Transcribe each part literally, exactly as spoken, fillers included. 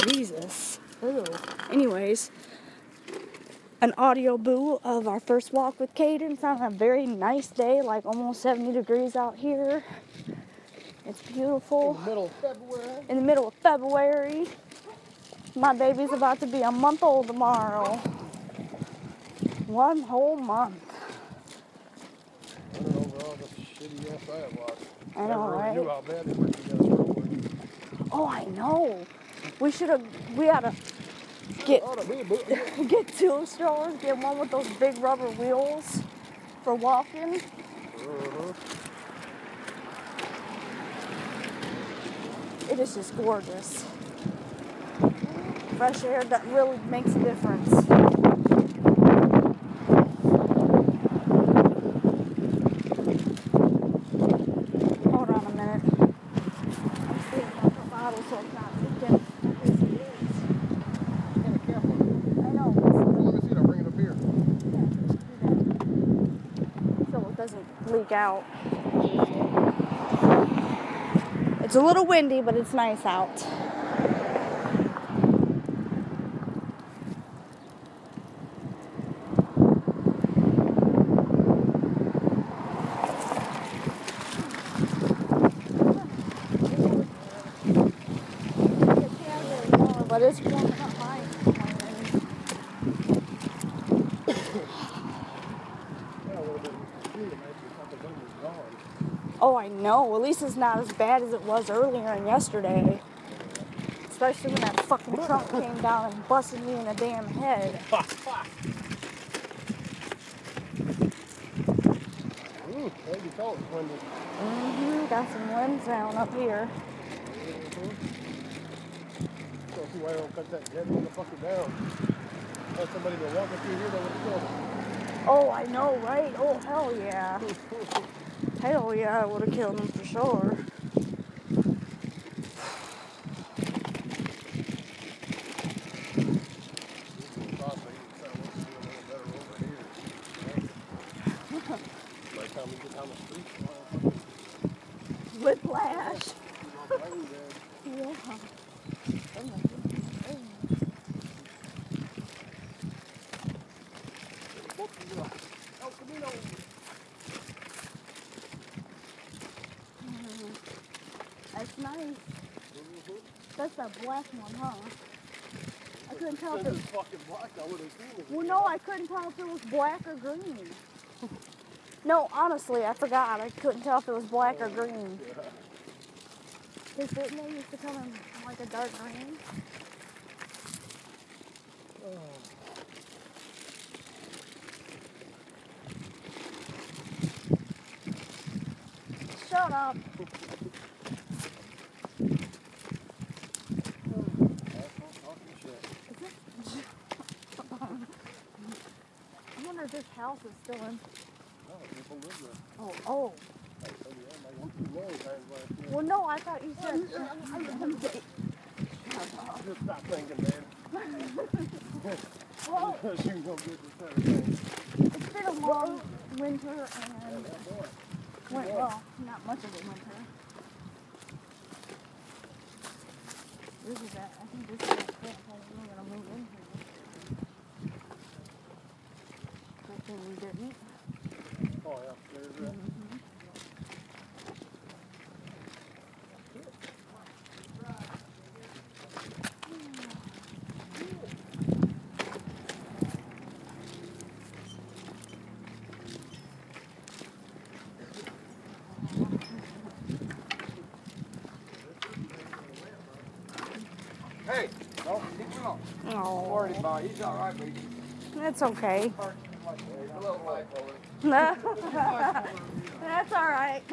Jesus. Ew. Anyways, an audio boo of our first walk with Cadence on a very nice day, like almost seventy degrees out here. It's beautiful. In the middle of February. In the middle of February. My baby's about to be a month old tomorrow. One whole month. Running over all the shitty ass sidewalks. I know, Never really right? knew how bad they were to get us rolling. Oh, I know. We should have, we had to get, Oh, be a boo- get two strollers, get one with those big rubber wheels for walking. Uh-huh. It is just gorgeous. Fresh air, that really makes a difference. Hold on a minute. I'm seeing about the bottle so it's not leaking. Yes, it is. Kind of careful. I know. Let me see it. I'll bring it up here. Yeah, do that. So it doesn't leak out. It's a little windy, but it's nice out. But it's warming up mine. Oh, I know. At least it's not as bad as it was earlier and yesterday. Especially when that fucking truck came down and busted me in the damn head. Ooh, maybe cold. Mm-hmm. Got some wind sound up here. Mm-hmm. So see why I don't cut that dead motherfucker down. Had somebody go walking through here, they would have killed him. Oh, I know, right? Oh, hell yeah. Hell yeah, I would have killed him for sure. Whiplash. Yeah. That's nice. That's that black one, huh? I couldn't tell if it was fucking black. I would have seen it. Well, no, I couldn't tell if it was black or green. No, honestly, I forgot. I couldn't tell if it was black or green. Because didn't they used to come in like a dark green? Oh. Shut up. I wonder if this house is still in. Oh, oh. Well, no, I thought you said. Just stop thinking, man. Well, Because you go get this other thing. it's been a long winter and. Wait, well, not much of a winter. This is that. I think this is that crap hole we're gonna move in here. Good thing we didn't. Oh, yeah. There's that. Mm-hmm. Hey, don't keep him on. Don't Oh, worry about it. He's all right, baby. that's okay. A little light over. That's all right.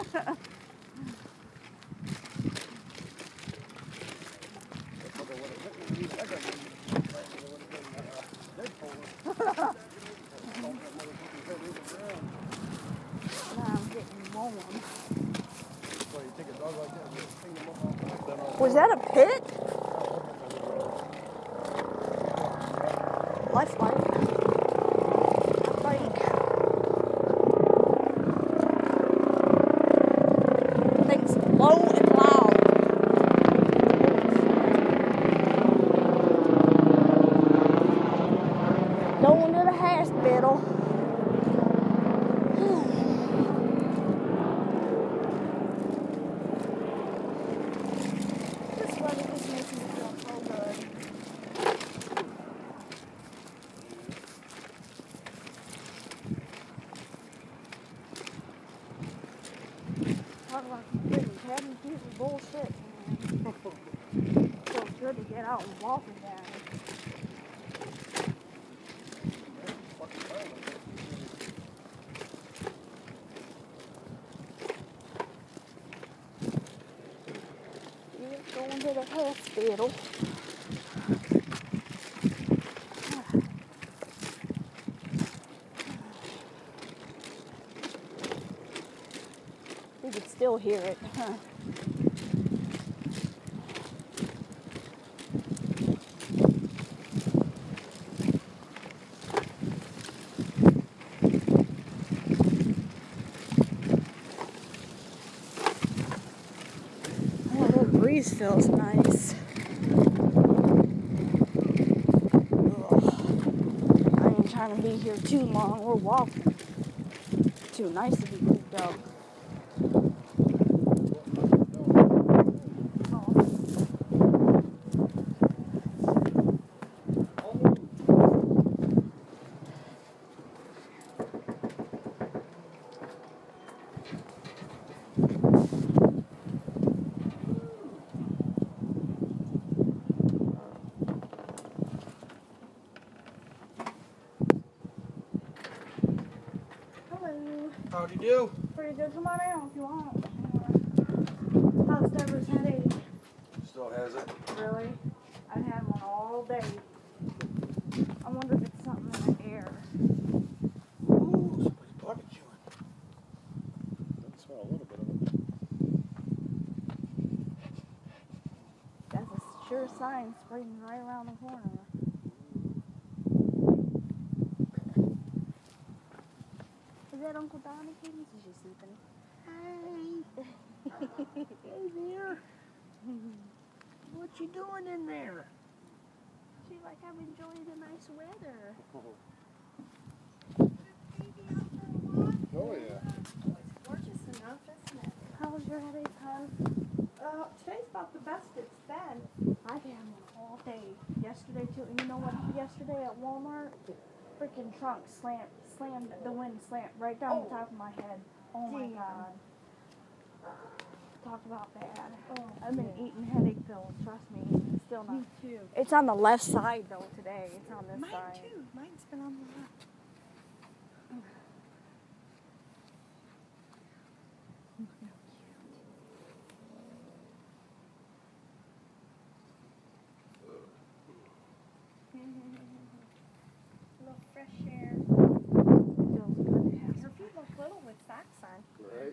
I'm getting warm. Was that a pit? Life, life. Like, things low and loud. get out and walk again. You're going to the hospital. You could still hear it, huh? Oh, the breeze feels nice. Ugh. I ain't trying to be here too long. We're walking. Too nice to be cooped up. How'd you do? Pretty good. Come on out if you want. How's Deborah's headache? Still has it. Really? I've had one all day. I wonder if it's something in the air. Ooh, somebody's pocket chewing. I can smell a little bit of it. That's a sure sign. Spring's right around the corner. Is that Uncle Donnie? Is she sleeping? Hey. Hey there. What you doing in there? She's like, I'm enjoying the nice weather. Oh yeah. It's gorgeous enough, isn't it? How's your headache, hon? Uh, today's about the best it's been. I've had one all day. Yesterday too. And you know what happened yesterday at Walmart? Freaking trunk slammed, slammed, the wind slammed right down Oh. the top of my head. Oh my Damn. god. Talk about bad. Oh, I've been yeah. eating headache pills, trust me. It's still not. Me too. It's on the left side though today. It's on this Mine side. too. Mine's been on the left. A little fresh air. Feels good to have Her feet look little with socks on. Right?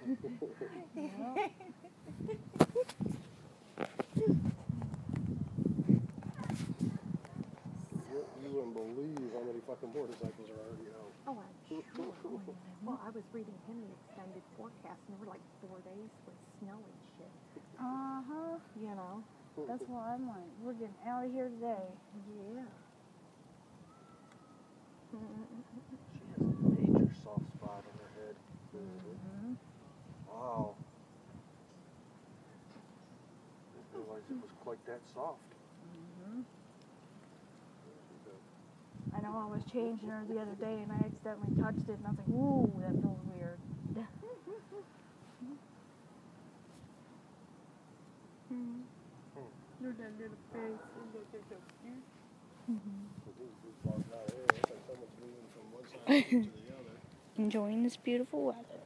you, you wouldn't believe how many fucking motorcycles are already out. Oh, I'm sure. Well, I was reading him the extended forecast, and there were like four days with snow and shit. Uh huh. You know? That's why I'm like, we're getting out of here today. Yeah. She has a major soft spot on her head. Mm-hmm. Wow. Didn't realize it was quite that soft. Mm-hmm. I know I was changing her the other day and I accidentally touched it and I was like, ooh, that feels weird. Look at that little face. Look at that cute. But these big balls out here, it's like someone's moving from one side to the other. Enjoying this beautiful weather.